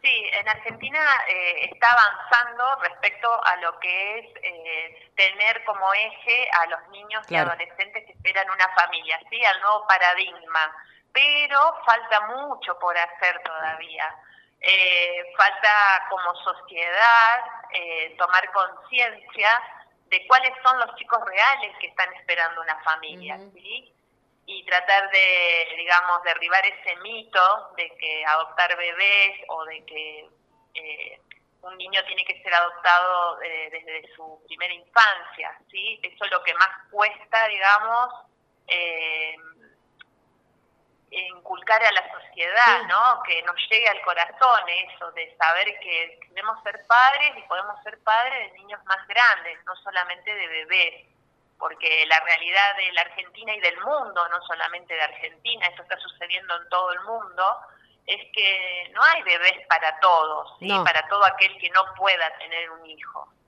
Sí, en Argentina está avanzando respecto a lo que es tener como eje a los niños y Claro. adolescentes que esperan una familia, ¿sí? Al nuevo paradigma, pero falta mucho por hacer todavía. Falta como sociedad tomar conciencia de cuáles son los chicos reales que están esperando una familia, Ujú. ¿sí? Y tratar de, digamos, derribar ese mito de que adoptar bebés o de que un niño tiene que ser adoptado desde su primera infancia, ¿sí? Eso es lo que más cuesta, digamos, eh, inculcar a la sociedad, Sí. ¿no? Que nos llegue al corazón eso de saber que queremos ser padres y podemos ser padres de niños más grandes, no solamente de bebés, porque la realidad de la Argentina y del mundo, no solamente de Argentina, esto está sucediendo en todo el mundo, es que no hay bebés para todos, ¿sí? No. Para todo aquel que no pueda tener un hijo.